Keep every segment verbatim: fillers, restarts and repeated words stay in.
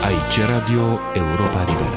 Aici Radio Europa Liberă.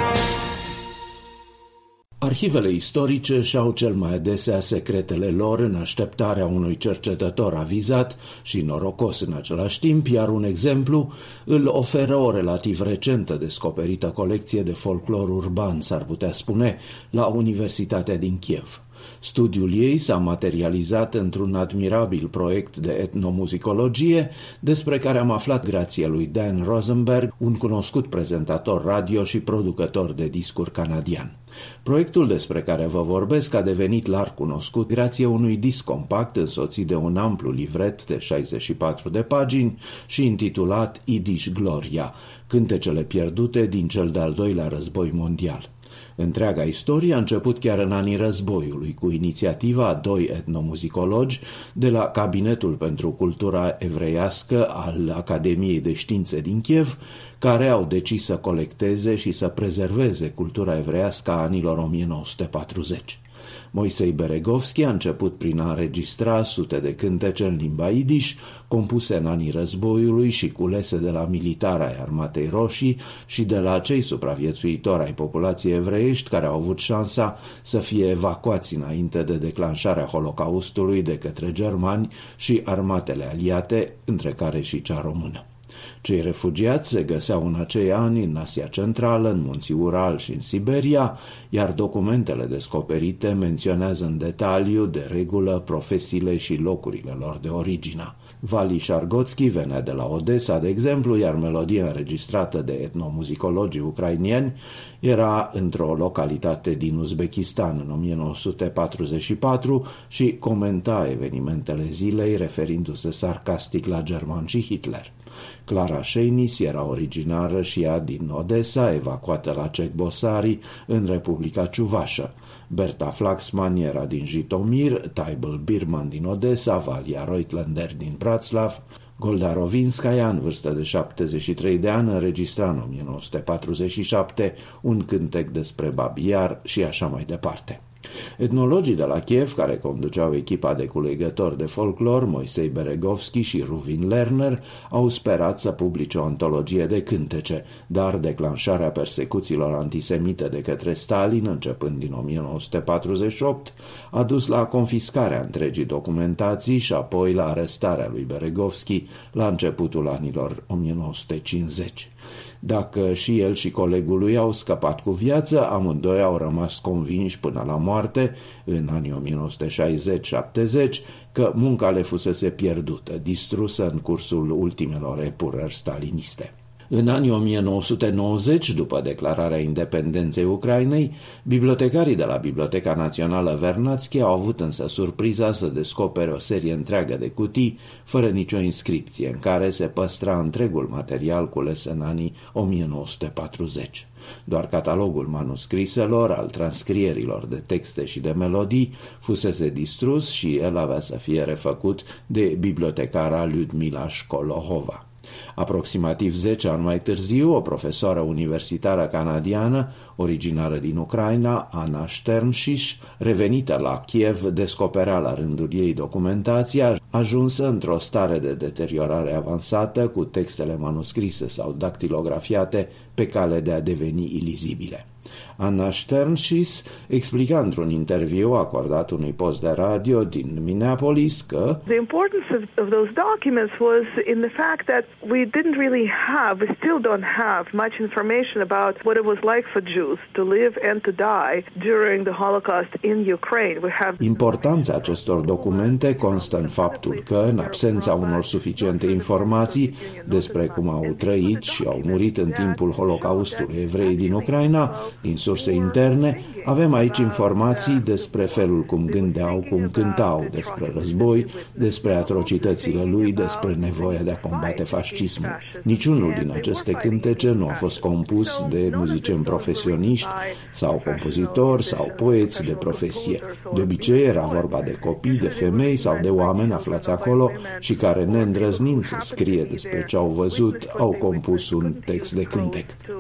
Arhivele istorice și-au cel mai adesea secretele lor în așteptarea unui cercetător avizat și norocos în același timp, iar un exemplu îl oferă o relativ recentă descoperită colecție de folclor urban, s-ar putea spune, la Universitatea din Kiev. Studiul ei s-a materializat într-un admirabil proiect de etnomuzicologie, despre care am aflat grație lui Dan Rosenberg, un cunoscut prezentator radio și producător de discuri canadian. Proiectul despre care vă vorbesc a devenit larg cunoscut grație unui disc compact însoțit de un amplu livret de șaizeci și patru de pagini și intitulat Yiddish Gloria, cântecele pierdute din cel de-al doilea război mondial. Întreaga istorie a început chiar în anii războiului, cu inițiativa a doi etnomuzicologi de la Cabinetul pentru Cultura Evreiască al Academiei de Științe din Kiev, care au decis să colecteze și să prezerveze cultura evreiască a anilor o mie nouă sute patruzeci. Moisei Beregovski a început prin a înregistra sute de cântece în limba Yiddish, compuse în anii războiului și culese de la militari ai Armatei Roșii și de la cei supraviețuitori ai populației evreiești care au avut șansa să fie evacuați înainte de declanșarea Holocaustului de către germani și armatele aliate, între care și cea română. Cei refugiați se găseau în acei ani în Asia Centrală, în Munții Ural și în Siberia, iar documentele descoperite menționează în detaliu, de regulă, profesiile și locurile lor de origine. Vali Șargotski venea de la Odessa, de exemplu, iar melodia înregistrată de etnomuzicologii ucrainieni era într-o localitate din Uzbekistan în o mie nouă sute patruzeci și patru și comenta evenimentele zilei, referindu-se sarcastic la germani și Hitler. Clara Șeinis era originară și ea din Odessa, evacuată la Cehbosari, în Republica Ciuvașă. Berta Flaxman era din Jitomir, Taibel Birman din Odessa, Valia Reutlander din Bratslav. Golda Rovinskaya, în vârstă de șaptezeci și trei de ani, înregistra în o mie nouă sute patruzeci și șapte un cântec despre Babi Yar și așa mai departe. Etnologii de la Kiev, care conduceau echipa de culegători de folclor, Moisei Beregovski și Ruvin Lerner, au sperat să publice o antologie de cântece, dar declanșarea persecuțiilor antisemite de către Stalin, începând din o mie nouă sute patruzeci și opt, a dus la confiscarea întregii documentații și apoi la arestarea lui Beregovski la începutul anilor o mie nouă sute cincizeci. Dacă și el și colegul lui au scăpat cu viață, amândoi au rămas convinși până la moarte, în anii o mie nouă sute șaizeci șaptezeci, că munca le fusese pierdută, distrusă în cursul ultimelor epurări staliniste. În anii o mie nouă sute nouăzeci, după declararea independenței Ucrainei, bibliotecarii de la Biblioteca Națională Vernațchi au avut însă surpriza să descopere o serie întreagă de cutii, fără nicio inscripție, în care se păstra întregul material cules în anii o mie nouă sute patruzeci. Doar catalogul manuscriselor, al transcrierilor de texte și de melodii, fusese distrus și el avea să fie refăcut de bibliotecara Lyudmila Shkolohova. Aproximativ zece ani mai târziu, o profesoară universitară canadiană, originară din Ucraina, Anna Sternșiș, revenită la Kiev, descoperea la rândul ei documentația, ajunsă într-o stare de deteriorare avansată, cu textele manuscrise sau dactilografiate pe cale de a deveni ilizibile. Anna Sternșiș explica într-un interviu acordat unui post de radio din Minneapolis că The importance of, of those documents was in the fact that we didn't really have, we still don't have much information about what it was like for Jews to live and to die during the Holocaust in Ukraine. We have Importanța acestor documente constă în faptul că, în absența unor suficiente informații despre cum au trăit și au murit în timpul Holocaustului evrei din Ucraina, din surse interne, avem aici informații despre felul cum gândeau, cum cântau, despre război, despre atrocitățile lui, despre nevoia de a combate fascismul. Niciunul din aceste cântece nu a fost compus de muzicieni profesioniști sau compozitori sau poeți de profesie. De obicei era vorba de copii, de femei sau de oameni aflați acolo și care, neîndrăznind să scrie despre ce au văzut, au compus un text de cântec.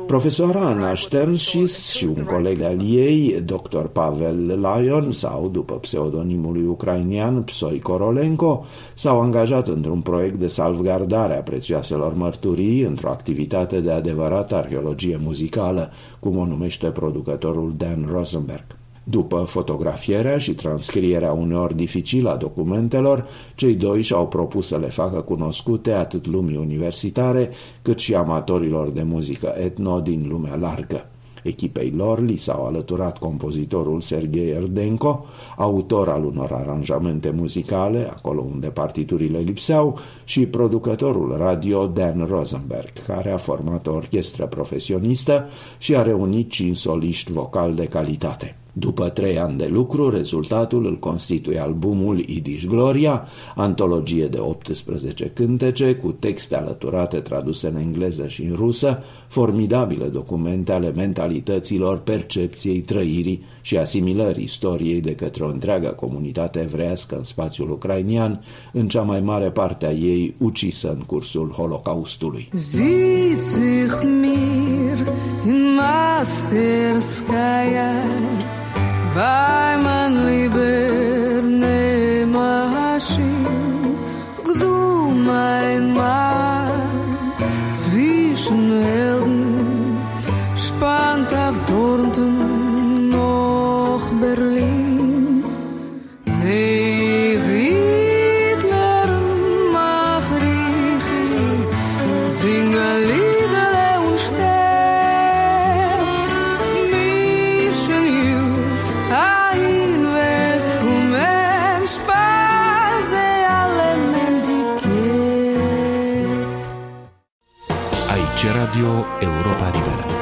Profesoara Anna Sternschis și un coleg al ei, doctor Pavel Lion, sau, după pseudonimul lui ucrainian, Psoi Korolenko, s-au angajat într-un proiect de salvgardare a prețioaselor mărturii într-o activitate de adevărată arheologie muzicală, cum o numește producătorul Dan Rosenberg. După fotografierea și transcrierea uneori dificilă a documentelor, cei doi și-au propus să le facă cunoscute atât lumii universitare, cât și amatorilor de muzică etno din lumea largă. Echipei lor li s-au alăturat compozitorul Sergei Erdenko, autor al unor aranjamente muzicale, acolo unde partiturile lipseau, și producătorul radio Dan Rosenberg, care a format o orchestră profesionistă și a reunit cinci soliști vocali de calitate. După trei ani de lucru, rezultatul îl constituie albumul Yiddish Gloria, antologie de optsprezece cântece cu texte alăturate traduse în engleză și în rusă, formidabile documente ale mentalităților, percepției, trăirii și asimilării istoriei de către o întreagă comunitate evreiască în spațiul ucrainian, în cea mai mare parte a ei ucisă în cursul Holocaustului. Zicich mir in Masterskaya bei man lieber Nehmashim, du mein Mann, zwischen Helden, spannt auf Dornten noch Berlin. Nee, Hitler mach Richim, sing a Liedele und sterb, mischen you ein West kommen, spaze alle Mendichet. Aici Radio Europa Liberă.